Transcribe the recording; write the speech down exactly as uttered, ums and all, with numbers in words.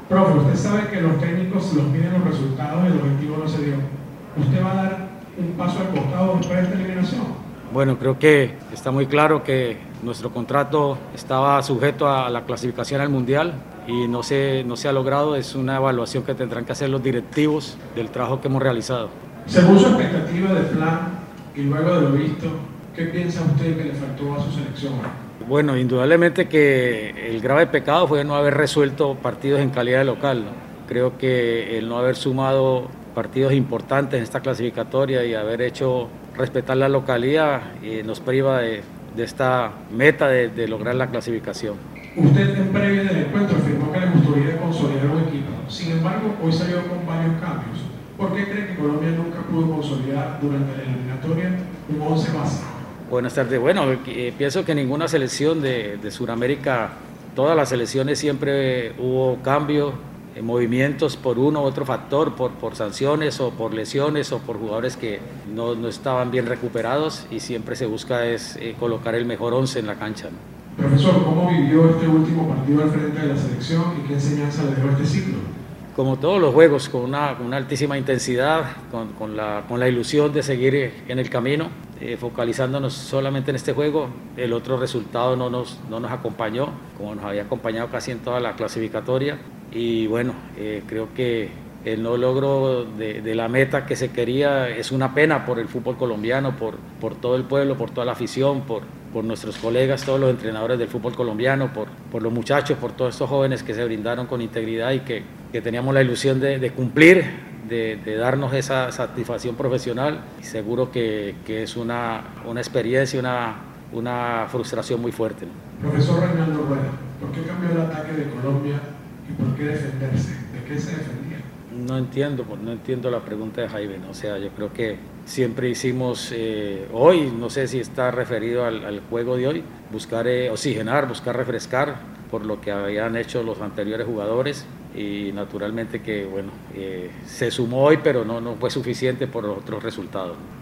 Profe, usted sabe que los técnicos los piden los resultados y el objetivo no se dio. ¿Usted va a dar un paso al costado después de esta eliminación? Bueno, creo que está muy claro que nuestro contrato estaba sujeto a la clasificación al Mundial y no se, no se ha logrado. Es una evaluación que tendrán que hacer los directivos del trabajo que hemos realizado. Según su expectativa de plan y luego de lo visto, ¿qué piensa usted que le faltó a su selección? Bueno, indudablemente que el grave pecado fue no haber resuelto partidos en calidad de local, ¿no? Creo que el no haber sumado partidos importantes en esta clasificatoria y haber hecho respetar la localidad eh, nos priva de, de esta meta de, de lograr la clasificación. Usted en previa del encuentro afirmó que le gustaría consolidar un equipo. Sin embargo, hoy salió con varios cambios. ¿Por qué cree que Colombia nunca pudo consolidar durante la eliminatoria un once base? Buenas tardes. Bueno, eh, pienso que ninguna selección de, de Sudamérica, todas las selecciones siempre hubo cambios, eh, movimientos por uno u otro factor, por, por sanciones o por lesiones o por jugadores que no, no estaban bien recuperados y siempre se busca es eh, colocar el mejor once en la cancha, ¿no? Profesor, ¿cómo vivió este último partido al frente de la selección y qué enseñanza le dejó este ciclo? Como todos los juegos, con una, con una altísima intensidad, con, con, la, con la ilusión de seguir en el camino, eh, focalizándonos solamente en este juego. El otro resultado no nos, no nos acompañó, como nos había acompañado casi en toda la clasificatoria. Y bueno, eh, creo que el no logro de, de la meta que se quería es una pena por el fútbol colombiano, por, por todo el pueblo, por toda la afición, por, por nuestros colegas, todos los entrenadores del fútbol colombiano, por, por los muchachos, por todos estos jóvenes que se brindaron con integridad y que, que teníamos la ilusión de, de cumplir, de, de darnos esa satisfacción profesional. Y seguro que, que es una, una experiencia, una, una frustración muy fuerte, ¿no? Profesor Reinaldo Rueda, ¿por qué cambió el ataque de Colombia y por qué defenderse? ¿De qué se defendía? No entiendo, no entiendo la pregunta de Jaime, ¿no? O sea, yo creo que siempre hicimos, eh, hoy, no sé si está referido al, al juego de hoy, buscar eh, oxigenar, buscar refrescar por lo que habían hecho los anteriores jugadores y naturalmente que, bueno, eh, se sumó hoy, pero no, no fue suficiente por los otros resultados.